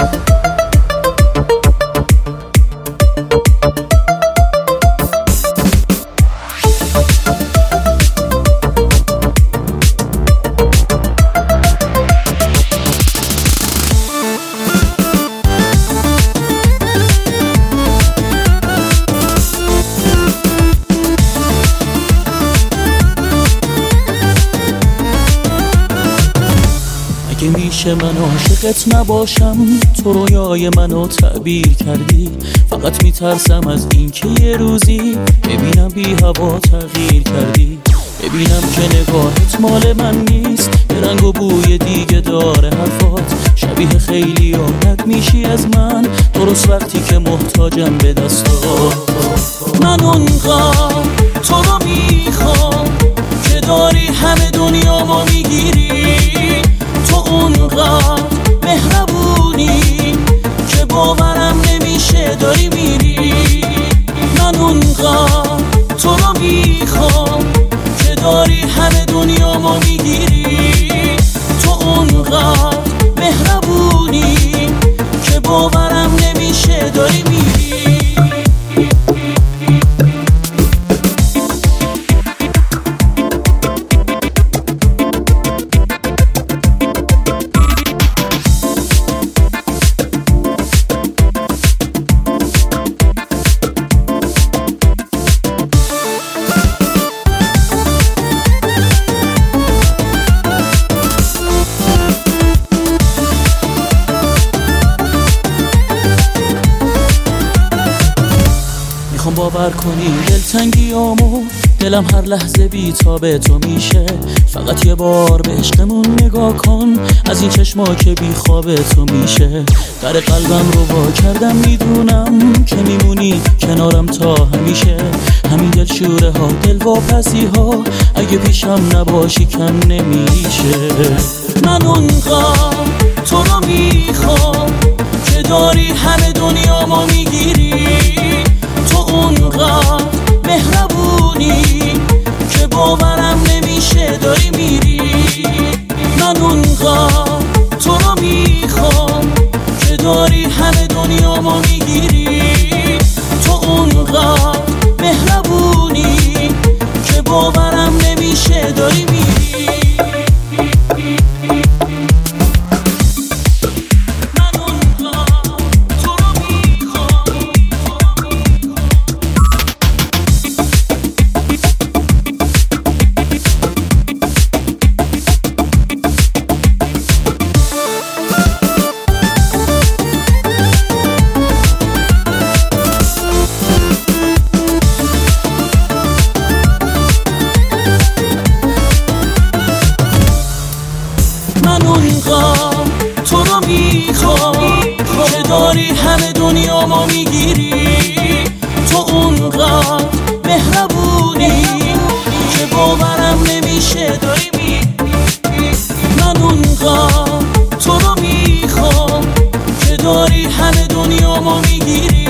میشه من عاشقت نباشم، تو رویای منو تعبیر کردی. فقط میترسم از این که یه روزی ببینم بی هوا تغییر کردی، ببینم که نگاهت مال من نیست، یه رنگ و بوی دیگه داره حرفات، شبیه خیلی رد میشی از من، درست وقتی که محتاجم به دستات. من اونقدر تو رو میخوام که داری همه دنیا ما میگیری، تو اونقدر مهربونی که باورم نمیشه داری میری. من اونقدر تو رو میخوام که داری همه دنیا ما میگیری، تو اونقدر مهربونی که باورم نمیشه داری میری. میخوام باور کنی دلتنگیامو، دلم هر لحظه بی‌تاب تو میشه. فقط یه بار به عشقمون نگاه کن، از این چشما که بی خواب تو میشه. در قلبم رو وا کردم، میدونم که میمونی کنارم تا همیشه. همین دلشوره ها، دلواپسی ها، اگه پیشم نباشی کم نمیشه. من اونقدر تو رو میخوام که داری همه دنیا ما میگیری، تو اونقدر مهربونی که باورم نمیشه داری میری. من اونقدر تو رو میخوام که داری همه دنیا ما میگیری، تو اونقدر مهربونی که باورم نمیشه داری میری. من اونقدر تو رو میخوام که داری همه دنیا ما میگیری، تو اونقدر مهربونی که باورم نمیشه داری میری. من اونقدر تو رو میخوام که داری همه دنیا ما میگیری،